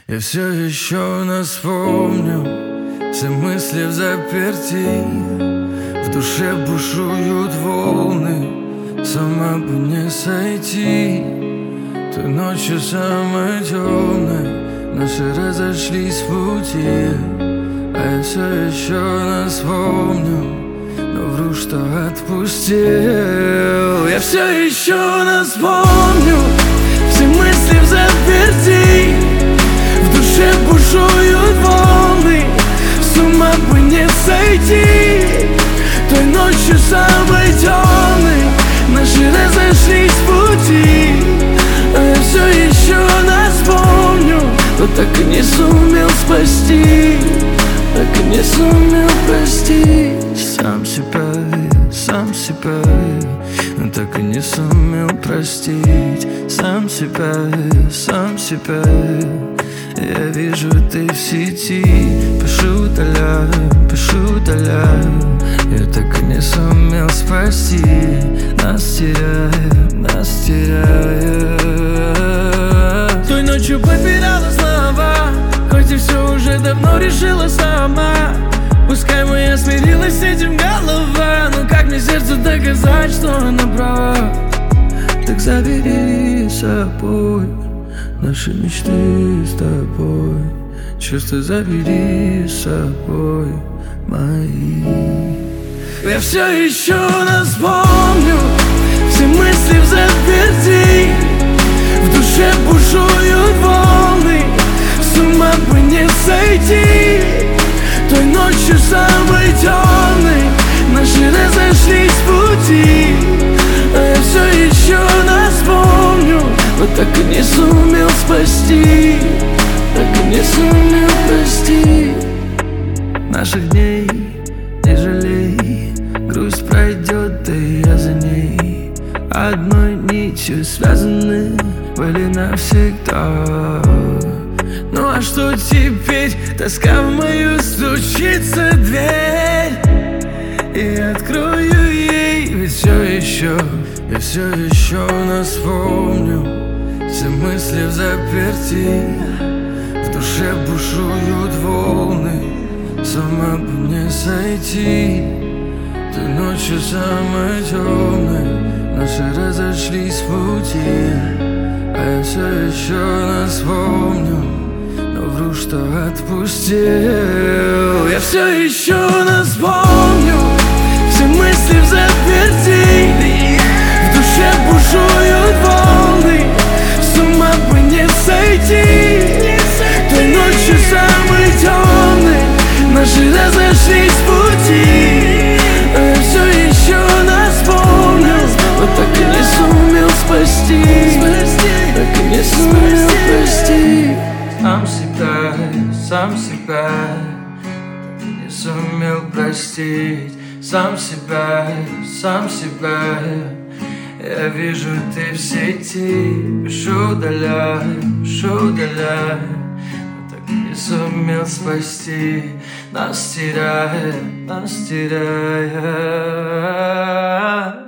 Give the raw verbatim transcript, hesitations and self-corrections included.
Я все еще нас помню, все мысли в заперти, в душе бушуют волны, с ума бы не сойти. Той ночью самой темной наши разошлись в пути, а я все еще нас помню, но вру, что отпустил. Я все еще нас помню, все мысли в заперти, в душе бушуют волны, с ума бы не сойти. Той ночью самой темной наши разошлись в пути, а я все еще нас помню, но так и не сумел спасти, так и не сумел простить. Сам себя, сам себя, но так и не сумел простить. Сам себя, сам себя. Я вижу, ты в сети, пишу, удаляю, пишу, удаляю. Я так и не сумел спасти, нас теряя, нас теряя. Той ночью попирала слова, хоть и все уже давно решила сама. Пускай моя смирилась с этим голова, но как мне сердцу доказать, что она права? Так забери с собой наши мечты с тобой, чувства забери с собой мои. Я все еще нас помню, все мысли в заперти, в душе бушуют волны, с ума бы не сойти. Той ночью самой темной наши разошлись в пути, а я все еще нас помню, но так и не сумел спасти, так и не сумел простить. Наших дней не жалей, грусть пройдет, да и я за ней. Одной нитью связаны были навсегда. Ну а что теперь? Тоска в мою стучится дверь, и открою ей, ведь все еще, я все еще нас помню. Все мысли в заперти, в душе бушуют волны, с ума бы не сойти. Той ночью самой темной наши разошлись в пути, а я все еще нас помню, но вру, что отпустил. Я все еще нас помню, все мысли в заперти, в душе бушуют волны, с ума бы не сойти. Той ночью самой темной наши разошлись в пути, а я все еще нас помню, но так и не сумел спасти, так и не сумел простить. Сам себя, сам себя, так и не сумел простить. Сам себя, сам себя. Я вижу, ты в сети, пишу, удаляю, пишу, удаляю, но так и не сумел спасти, нас теряя, нас теряя.